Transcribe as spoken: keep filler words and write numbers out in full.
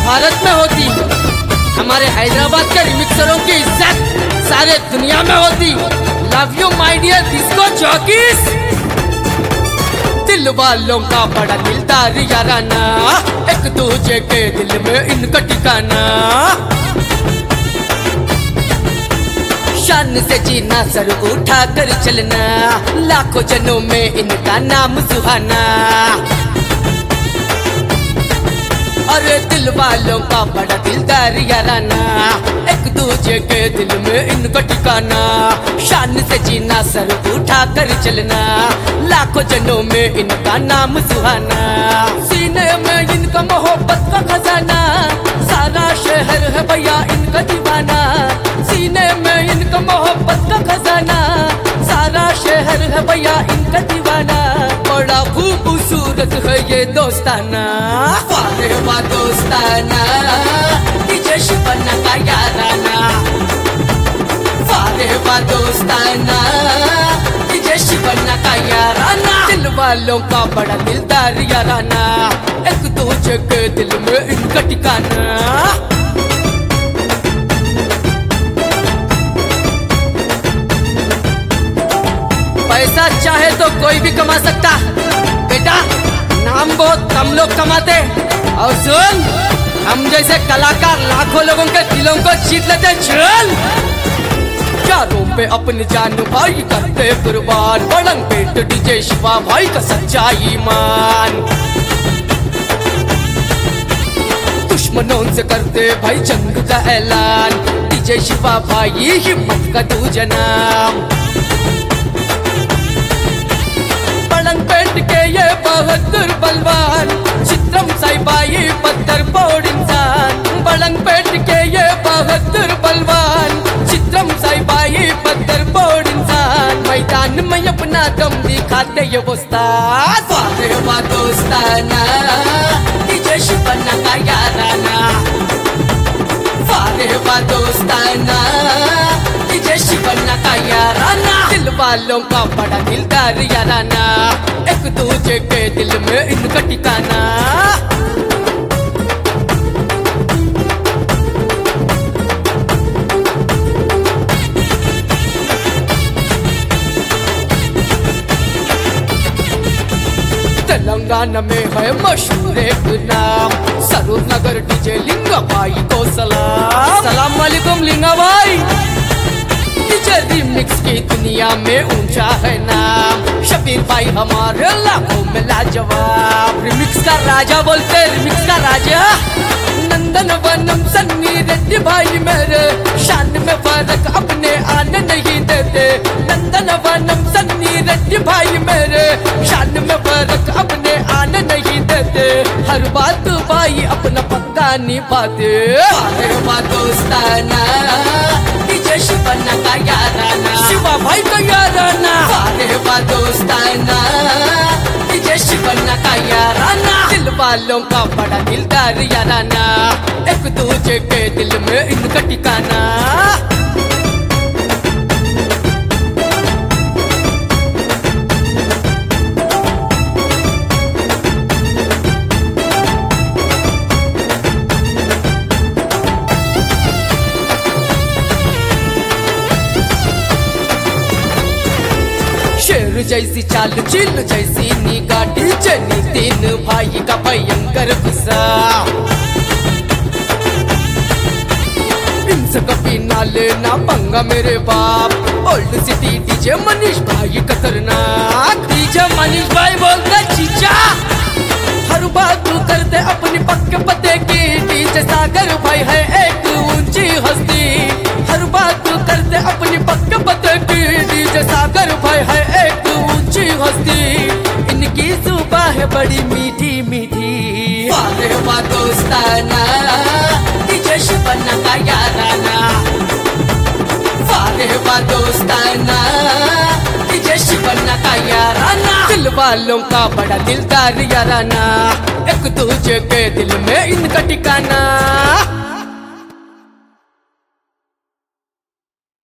भारत में होती, हमारे हैदराबाद के रिमिक्सरों की इज्जत सारे दुनिया में होती। Love you my dear disco jockeys. दिल वालों का बड़ा दिलदार याराना, एक दूजे के दिल में इनका ठिकाना। शान से जीना, सर उठा कर चलना, लाखों जनों में इनका नाम सुहाना। अरे दिल वालों का बड़ा दिलदार याराना, एक दूजे के दिल में इनका ठिकाना। शान से जीना, सर उठा कर चलना, लाखों जनों में इनका नाम सुहाना। सीने में इनका मोहब्बत का खजाना, सारा शहर है भैया इनका दीवाना। सीने में इनका मोहब्बत का खजाना, सारा शहर है भैया इनका दीवाना। बड़ा खूबसूरत है ये दोस्ताना, वारे वाह दोस्ताना, डीजे शिवन्ना का याराना। वारे वाह दोस्ताना, डीजे शिवन्ना का याराना। दिल वालों का बड़ा दिलदार याराना, एक दूजे के दिल में इनका ठिकाना। पैसा चाहे तो कोई भी कमा सकता बेटा, नाम बहुत कम लोग कमाते। और सुन, हम जैसे कलाकार लाखों लोगों के दिलों को जीत लेते। चल चारों पे अपनी जान भाई करते कुर्बान, बड़ंग पेट डीजे शिवा भाई का सच्चा ईमान। दुश्मनों से करते भाई जंग का ऐलान, डीजे शिवा भाई हिम्मत का दूजा नाम। पेट के ये बहादुर बलवान, चित्रम साईबाई पत्थर फोड़ इंसान। बड़ंग पेट के ये बहादुर बलवान, चित्रम साईबाई पत्थर फोड़ इंसान। मैदान में अपना दम दिखाते ये उस्ताद, वारे वाह दोस्ताना, डीजे शिवन्ना का याराना। वारे वाह दोस्ताना, डीजे शिवन्ना का याराना। दिल वालों का बड़ा दिलदार याराना, एक दूजे के दिल में इनका ठिकाना। तेलंगाना में है मशहूर एक नाम, सरूर नगर डीजे लिंगा भाई को सलाम। सलाम वालेकुम लिंगा भाई। डीजे रिमिक्स की दुनिया में ऊंचा है नाम, शबीर भाई हमारे लाखों में लाजवाब। रिमिक्स का राजा बोलते, रिमिक्स का राजा। नंदन वनम सन्नी रेड्डी भाई मेरे, शान में फर्क अपने आने नहीं देते। नंदन वनम सन्नी रेड्डी भाई मेरे, शान में फर्क अपने आने नहीं देते। हर बात भाई अपना पक्का निभाते। वारे वाह दोस्ताना, डीजे शिवन्ना का याराना। शिवा भाई का याराना। वारे वाह दोस्ताना, डीजे शिवन्ना का याराना। दिल वालों का बड़ा दिलदार याराना, एक दूजे के दिल में इनका ठिकाना। शेर जैसी चाल, चिल जैसी निगाह, डीजे नितिन भाई का भयंकर गुस्सा। इनसे कभी ना लेना पंगा मेरे बाप। ओल्ड सिटी डीजे मनीष भाई खतरनाक, डीजे मनीष भाई बोलते चीचा। हर बात तू करते अपनी पक्के पते की, डीजे सागर भाई है एक ऊंची हस्ती। हर बात तू करते अपनी पक्के पते की, डीजे सागर भाई है एक ऊंची हस्ती। इनकी सुबह है बड़ी मीठी मीठी। वारे वाह दोस्ताना, डीजे शिवन्ना का याराना। वारे वाह दोस्ताना, डीजे शिवन्ना का याराना। दिल वालों का बड़ा दिलदार याराना, एक दूजे के दिल में इनका ठिकाना।